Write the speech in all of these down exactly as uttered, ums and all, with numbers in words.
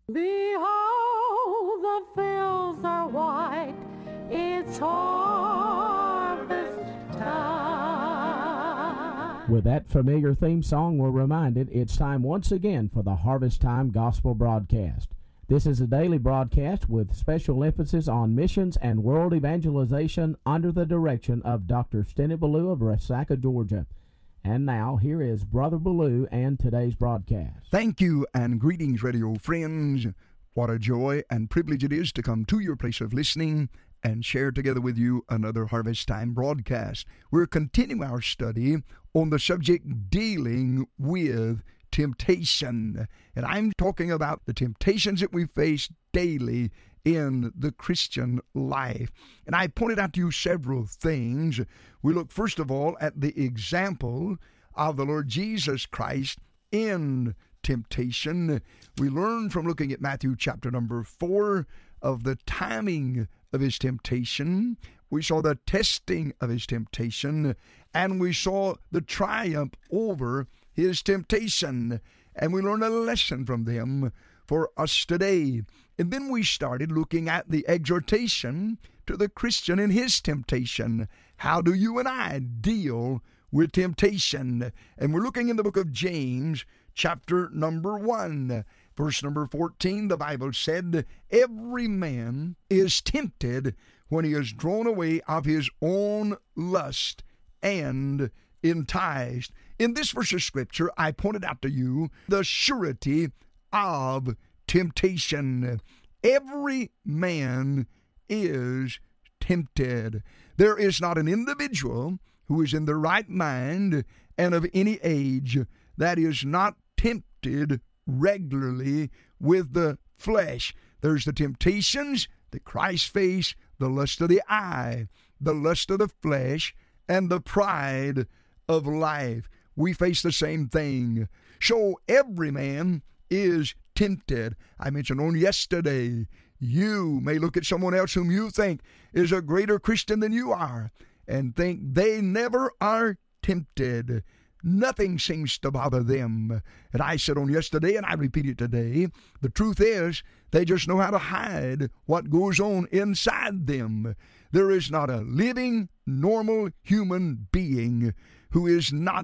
Behold, the fields are white, it's harvest time. With that familiar theme song, we're reminded it's time once again for the Harvest Time Gospel Broadcast. This is a daily broadcast with special emphasis on missions and world evangelization under the direction of Doctor Steny Ballou of Resaca, Georgia. And now, here is Brother Ballou and today's broadcast. Thank you, and greetings, radio friends. What a joy and privilege it is to come to your place of listening and share together with you another Harvest Time broadcast. We're continuing our study on the subject dealing with temptation. And I'm talking about the temptations that we face daily in the Christian life. And I pointed out to you several things. We look first of all at the example of the Lord Jesus Christ in temptation. We learn from looking at Matthew chapter number four of the timing of his temptation. We saw the testing of his temptation, and we saw the triumph over his temptation. And we learned a lesson from them for us today. And then we started looking at the exhortation to the Christian in his temptation. How do you and I deal with temptation? And we're looking in the book of James, chapter number one. Verse number fourteen, the Bible said, every man is tempted when he is drawn away of his own lust and enticed. In this verse of Scripture, I pointed out to you the surety of temptation. Every man is tempted. There is not an individual who is in the right mind and of any age that is not tempted regularly with the flesh. There's the temptations that Christ faced, the lust of the eye, the lust of the flesh, and the pride of life. We face the same thing. So every man is tempted. I mentioned on yesterday, you may look at someone else whom you think is a greater Christian than you are and think they never are tempted. Nothing seems to bother them. And I said on yesterday, and I repeat it today, the truth is they just know how to hide what goes on inside them. There is not a living, normal human being who is not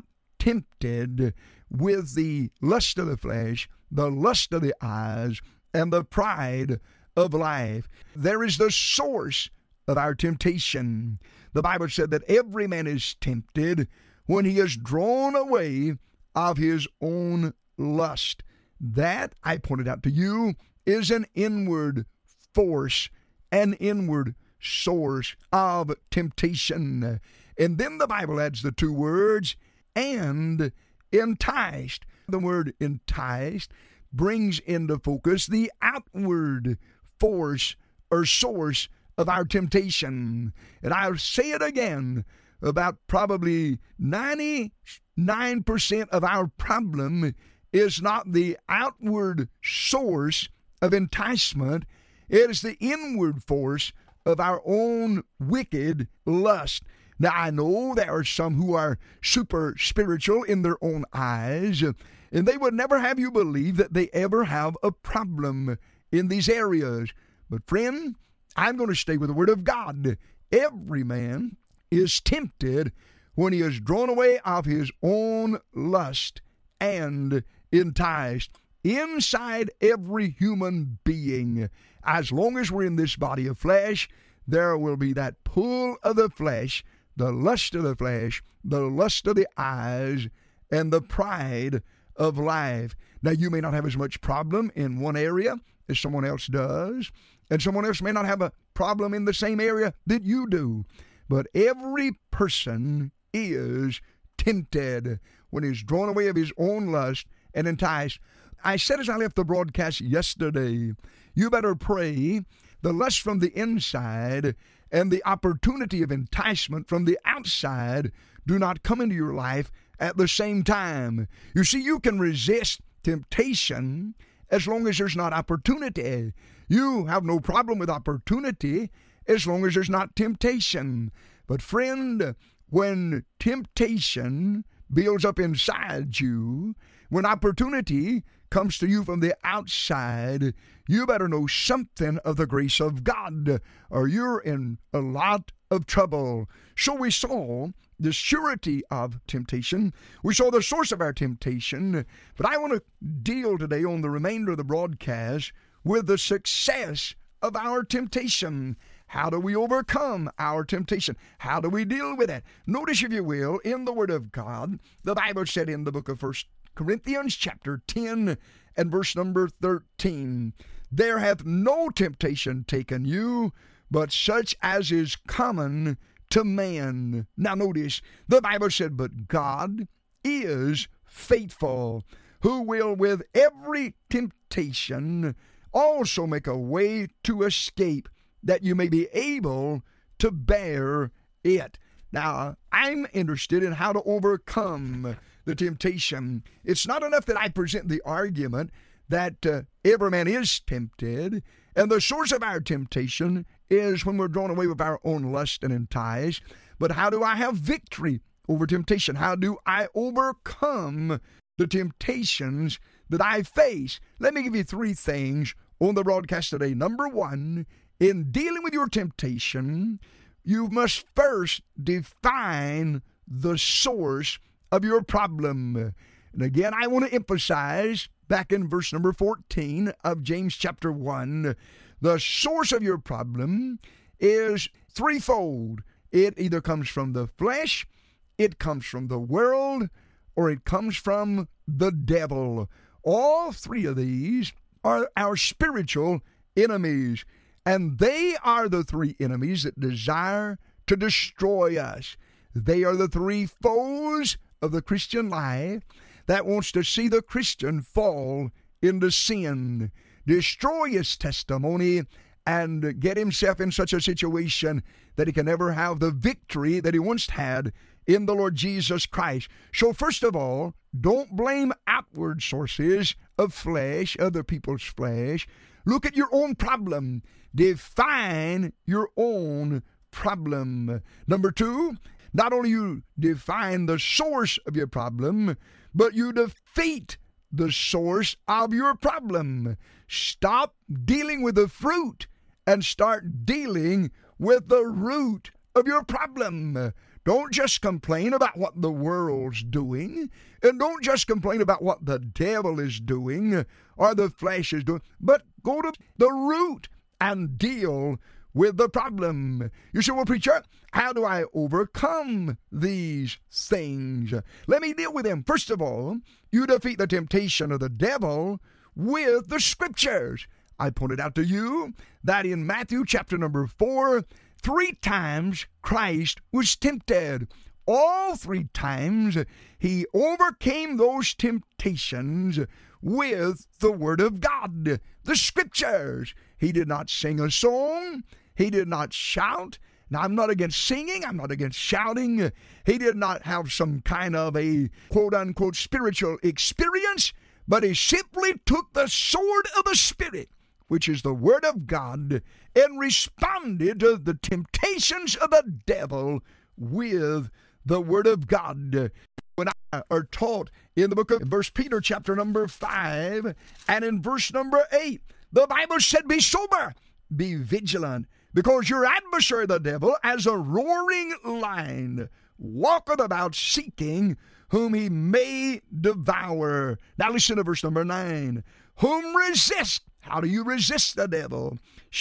tempted with the lust of the flesh, the lust of the eyes, and the pride of life. There is the source of our temptation. The Bible said that every man is tempted when he is drawn away of his own lust. That, I pointed out to you, is an inward force, an inward source of temptation. And then the Bible adds the two words, and enticed. The word enticed brings into focus the outward force or source of our temptation. And I'll say it again, about probably ninety-nine percent of our problem is not the outward source of enticement. It is the inward force of our own wicked lust. Now, I know there are some who are super spiritual in their own eyes, and they would never have you believe that they ever have a problem in these areas. But friend, I'm going to stay with the Word of God. Every man is tempted when he is drawn away of his own lust and enticed. Inside every human being, as long as we're in this body of flesh, there will be that pull of the flesh, the lust of the flesh, the lust of the eyes, and the pride of life. Now, you may not have as much problem in one area as someone else does, and someone else may not have a problem in the same area that you do. But every person is tempted when he's drawn away of his own lust and enticed. I said as I left the broadcast yesterday, you better pray the lust from the inside and the opportunity of enticement from the outside do not come into your life at the same time. You see, you can resist temptation as long as there's not opportunity. You have no problem with opportunity as long as there's not temptation. But friend, when temptation builds up inside you, when opportunity comes to you from the outside, you better know something of the grace of God, or you're in a lot of trouble. So we saw the surety of temptation. We saw the source of our temptation. But I want to deal today on the remainder of the broadcast with the success of our temptation. How do we overcome our temptation? How do we deal with it? Notice, if you will, in the Word of God, the Bible said in the book of First Corinthians chapter ten and verse number thirteen, there hath no temptation taken you, but such as is common to man. Now notice, the Bible said, but God is faithful, who will with every temptation also make a way to escape, that you may be able to bear it. Now, I'm interested in how to overcome the temptation. It's not enough that I present the argument that uh, every man is tempted, and the source of our temptation is when we're drawn away with our own lust and entice. But how do I have victory over temptation? How do I overcome the temptations that I face? Let me give you three things on the broadcast today. Number one, in dealing with your temptation, you must first define the source of your problem. And again, I want to emphasize back in verse number fourteen of James chapter one, the source of your problem is threefold. It either comes from the flesh, it comes from the world, or it comes from the devil. All three of these are our spiritual enemies, and they are the three enemies that desire to destroy us. They are the three foes of the Christian life that wants to see the Christian fall into sin, destroy his testimony, and get himself in such a situation that he can never have the victory that he once had in the Lord Jesus Christ. So first of all, don't blame outward sources of flesh, other people's flesh. Look at your own problem. Define your own problem. Number two, not only you define the source of your problem, but you defeat the source of your problem. Stop dealing with the fruit and start dealing with the root of your problem. Don't just complain about what the world's doing, and don't just complain about what the devil is doing or the flesh is doing, but go to the root and deal with the problem. You say, well, preacher, how do I overcome these things? Let me deal with them. First of all, you defeat the temptation of the devil with the Scriptures. I pointed out to you that in Matthew chapter number four, three times Christ was tempted. All three times he overcame those temptations with the Word of God, the Scriptures. He did not sing a song. He did not shout. Now, I'm not against singing. I'm not against shouting. He did not have some kind of a quote-unquote spiritual experience, but he simply took the sword of the Spirit, which is the Word of God, and responded to the temptations of the devil with the Word of God. When I are taught in the book of First Peter chapter number five and in verse number eight, the Bible said, be sober, be vigilant, because your adversary the devil, as a roaring lion, walketh about seeking whom he may devour. Now listen to verse number nine. Whom resist. How do you resist the devil?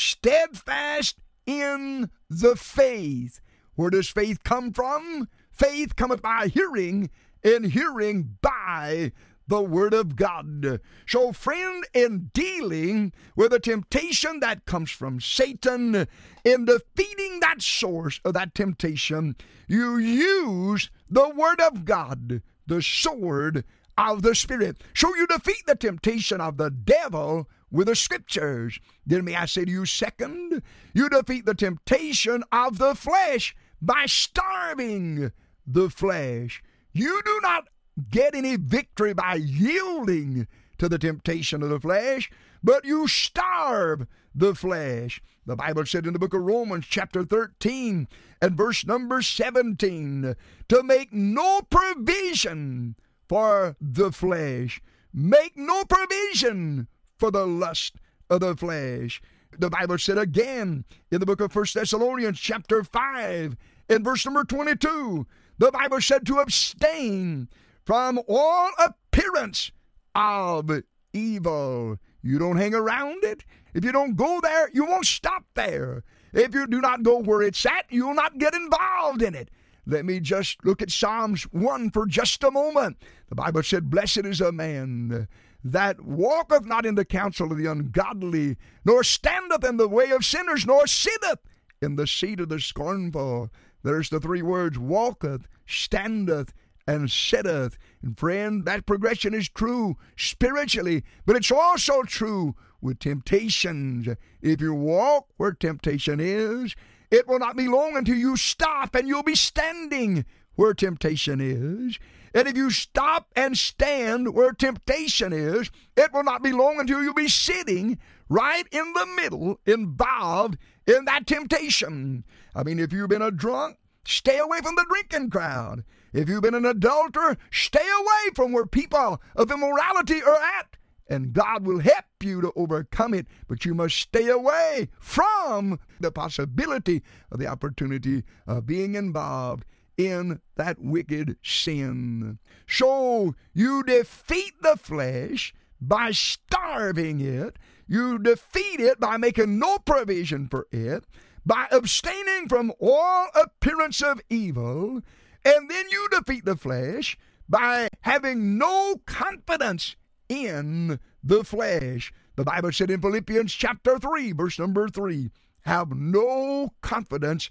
Steadfast in the faith. Where does faith come from? Faith cometh by hearing, and hearing by the Word of God. So, friend, in dealing with a temptation that comes from Satan, in defeating that source of that temptation, you use the Word of God, the sword of the Spirit. So you defeat the temptation of the devil with the Scriptures. Then may I say to you, second, you defeat the temptation of the flesh by starving the flesh. You do not get any victory by yielding to the temptation of the flesh, but you starve the flesh. The Bible said in the book of Romans chapter thirteen and verse number seventeen, to make no provision for the flesh, make no provision for the lust of the flesh. The Bible said again in the book of First Thessalonians chapter five in verse number twenty-two, the Bible said to abstain from all appearance of evil. You don't hang around it. If you don't go there, you won't stop there. If you do not go where it's at, you will not get involved in it. Let me just look at Psalms one for just a moment. The Bible said, blessed is a man that walketh not in the counsel of the ungodly, nor standeth in the way of sinners, nor sitteth in the seat of the scornful. There's the three words, walketh, standeth, and sitteth. And friend, that progression is true spiritually, but it's also true with temptations. If you walk where temptation is, it will not be long until you stop and you'll be standing where temptation is. And if you stop and stand where temptation is, it will not be long until you'll be sitting right in the middle, involved in that temptation. I mean, if you've been a drunk, stay away from the drinking crowd. If you've been an adulterer, stay away from where people of immorality are at. And God will help you to overcome it, but you must stay away from the possibility of the opportunity of being involved in that wicked sin. So you defeat the flesh by starving it. You defeat it by making no provision for it, by abstaining from all appearance of evil, and then you defeat the flesh by having no confidence in the flesh. The Bible said in Philippians chapter three, verse number three, have no confidence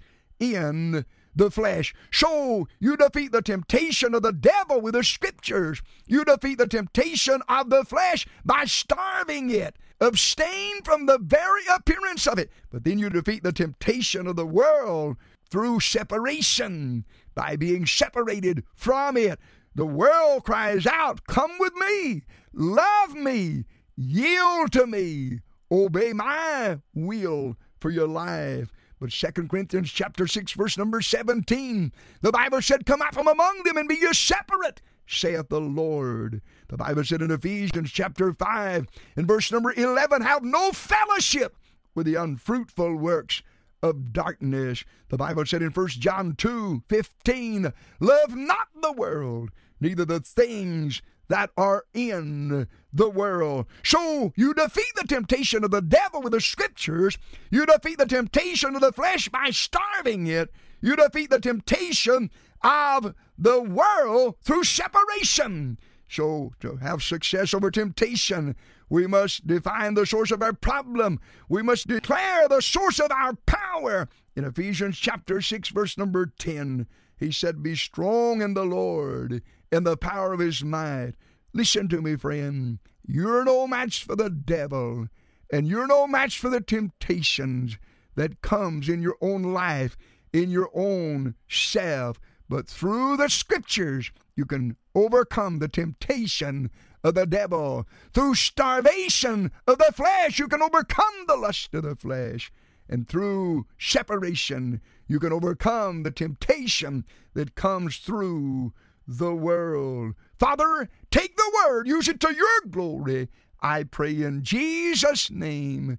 in the flesh. So you defeat the temptation of the devil with the scriptures. You defeat the temptation of the flesh by starving it. Abstain from the very appearance of it. But then you defeat the temptation of the world through separation, by being separated from it. The world cries out, come with me, love me, yield to me, obey my will for your life. But Second Corinthians chapter six, verse number seventeen, the Bible said, come out from among them and be ye separate, saith the Lord. The Bible said in Ephesians chapter five, in verse number eleven, have no fellowship with the unfruitful works of darkness. The Bible said in First John two, fifteen, love not the world, neither the things that are in the world. So you defeat the temptation of the devil with the scriptures. You defeat the temptation of the flesh by starving it. You defeat the temptation of the world through separation. So to have success over temptation, we must define the source of our problem. We must declare the source of our power. In Ephesians chapter six, verse number ten, he said, be strong in the Lord, in the power of his might. Listen to me, friend. You're no match for the devil, and you're no match for the temptations that comes in your own life, in your own self. But through the scriptures, you can overcome the temptation of the devil. Through starvation of the flesh, you can overcome the lust of the flesh. And through separation, you can overcome the temptation that comes through the world. Father, take the word, use it to your glory. I pray in Jesus' name.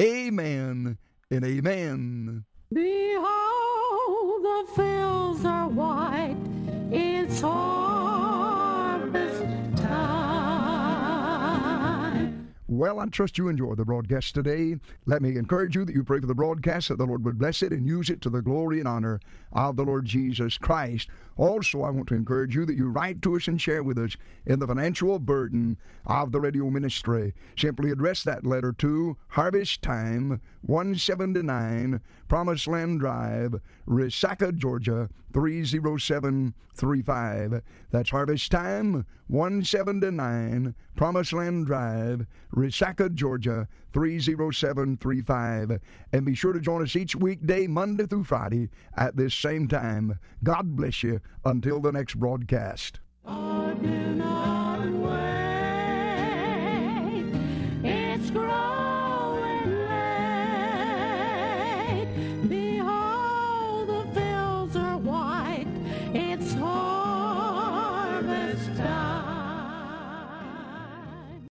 Amen and amen. Behold, the fields are white, it's harvest time. Well, I trust you enjoyed the broadcast today. Let me encourage you that you pray for the broadcast, that the Lord would bless it and use it to the glory and honor of the Lord Jesus Christ. Also, I want to encourage you that you write to us and share with us in the financial burden of the radio ministry. Simply address that letter to Harvest Time, one seventy-nine Promised Land Drive, Resaca, Georgia, three oh seven three five. That's Harvest Time, one seventy-nine Promised Land Drive, Resaca, Georgia, three oh seven three five. And be sure to join us each weekday, Monday through Friday, at this same time. God bless you until the next broadcast. I've been